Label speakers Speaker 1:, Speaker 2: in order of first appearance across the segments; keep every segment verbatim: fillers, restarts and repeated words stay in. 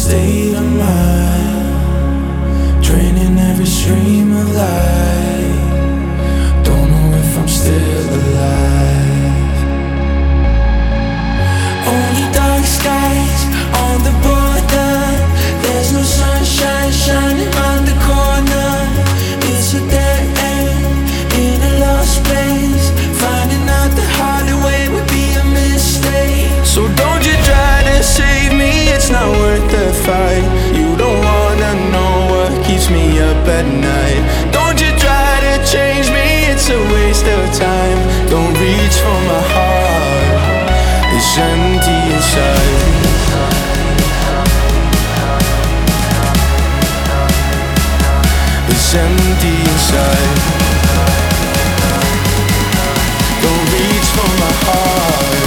Speaker 1: state of mind, draining every stream of light. Don't know if I'm still alive. Only dark skies on the border. There's no sunshine shining round the corner. It's a dead end in a lost place. Finding out the harder way would be a mistake. So don't you try to save me, it's not worth the fight. You don't wanna know what keeps me up at night. Don't you try to change me, it's a waste of time. Don't reach for my heart, it's empty inside. It's empty inside. Don't reach for my heart.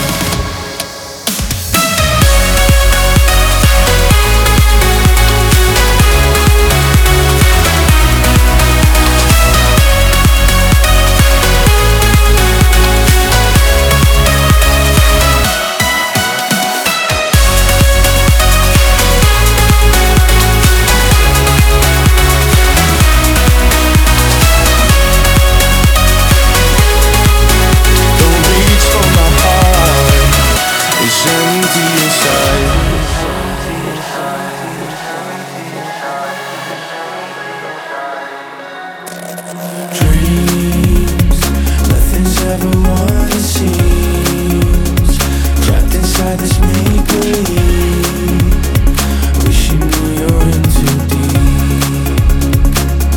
Speaker 1: Dreams, nothing's ever what it seems. Trapped inside this make-believe. Wish you knew you're in too deep.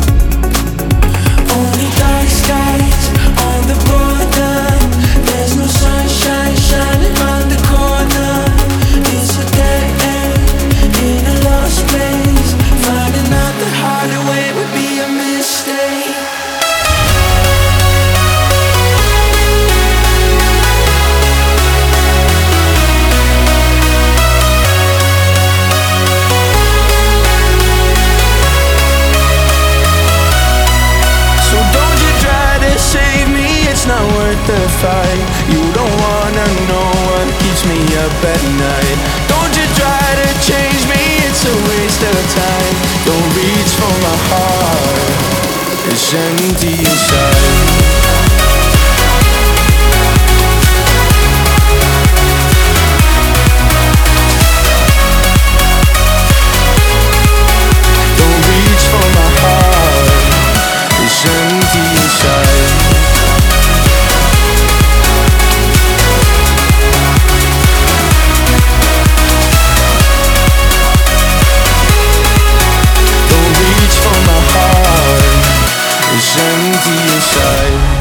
Speaker 1: Only dark skies on the border. There's no sunshine shining round the corner. It's a dead end in a lost place. Finding out the harder way would be a mistake. Not worth the fight. You don't wanna know what keeps me up at night. Don't you try to change me, it's a waste of time. Don't reach for my heart, it's empty inside. Don't reach for my heart, it's empty inside. It's empty inside.